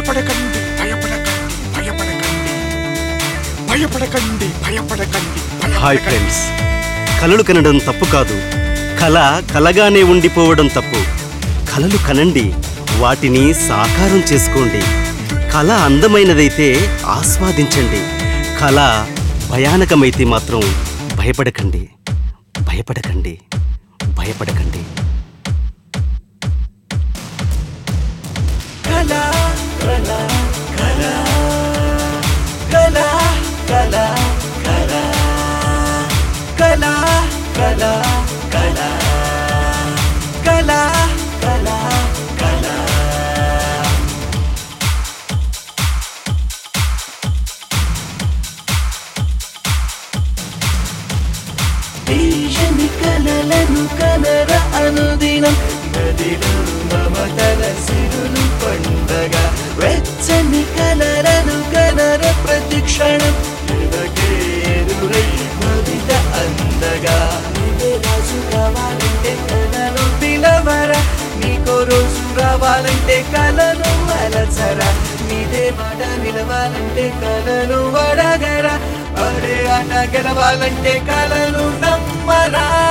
భయపడకండి భయపడకండి భయపడకండి భయపడకండి భయపడకండి. హాయ్ ఫ్రెండ్స్, కలలు కనడం తప్పు కాదు, కళ కలగానే ఉండిపోవడం తప్పు. కలలు కనండి, వాటిని సాకారం చేసుకోండి. కళ అందమైనదైతే ఆస్వాదించండి, కళ భయానకమైతే మాత్రం భయపడకండి భయపడకండి భయపడకండి. కళ కళ కళ కళ కళ కళ కళ కళ కళ కళ కళ కళ. తీయని కలలను కనర అనుదినం, గదిలో మమతల సిరులు పండగ. వెచ్చని కలలను కనర ప్రతిక్షణం, ఎదగే ఎదురై మదిత అందగా. నీవే రాజు కావాలంటే కలను పిలవరా, నీకో రోజు రావాలంటే కలను మలచరా. నీదే మాట నిలవాలంటే కలను వడగరా, అడే ఆట గెలవాలంటే కలను నమ్మరా.